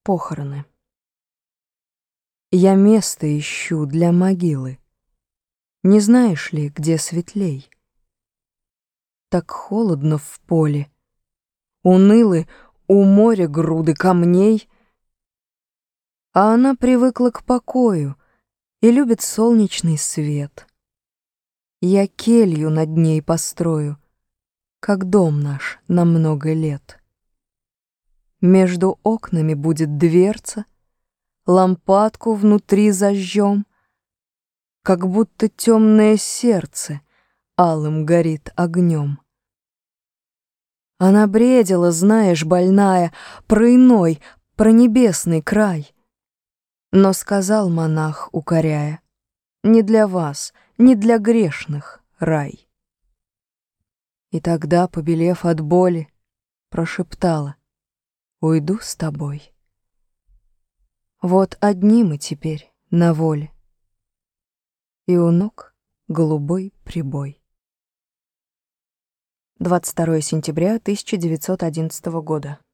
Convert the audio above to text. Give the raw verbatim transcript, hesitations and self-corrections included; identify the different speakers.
Speaker 1: похороны. Я место ищу для могилы. Не знаешь ли, где светлей? Так холодно в поле, унылы у моря груды камней, а она привыкла к покою и любит солнечный свет. Я келью над ней построю, как дом наш на много лет. Между окнами будет дверца, лампадку внутри зажжем, как будто темное сердце алым горит огнем. Она бредила, знаешь, больная, про иной, про небесный край. Но сказал монах, укоряя: не для вас, не для грешных рай. И тогда, побелев от боли, прошептала: уйду с тобой. Вот одни мы теперь на воле, и у ног голубой прибой. двадцать второе сентября тысяча девятьсот одиннадцатого года.